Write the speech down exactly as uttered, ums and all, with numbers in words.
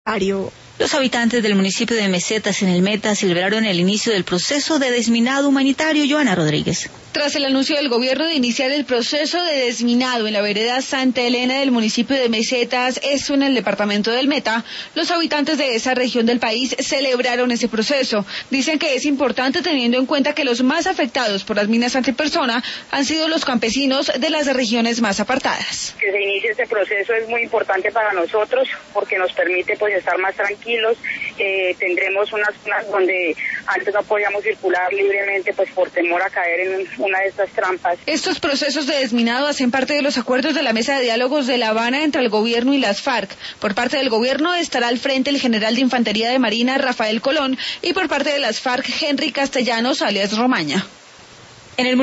Ario. Los habitantes del municipio de Mesetas, en el Meta, celebraron el inicio del proceso de desminado humanitario. Joana Rodríguez. Tras el anuncio del gobierno de iniciar el proceso de desminado en la vereda Santa Elena del municipio de Mesetas, eso en el departamento del Meta, los habitantes de esa región del país celebraron ese proceso. Dicen que es importante teniendo en cuenta que los más afectados por las minas antipersona han sido los campesinos de las regiones más apartadas. Que se inicie este proceso es muy importante para nosotros porque nos permite pues estar más tranquilos. Eh, tendremos unas zonas donde antes no podíamos circular libremente pues por temor a caer en una de estas trampas. Estos procesos de desminado hacen parte de los acuerdos de la mesa de diálogos de La Habana entre el gobierno y las FARC. Por parte del gobierno estará al frente el general de Infantería de Marina Rafael Colón y por parte de las FARC Henry Castellanos alias Romaña.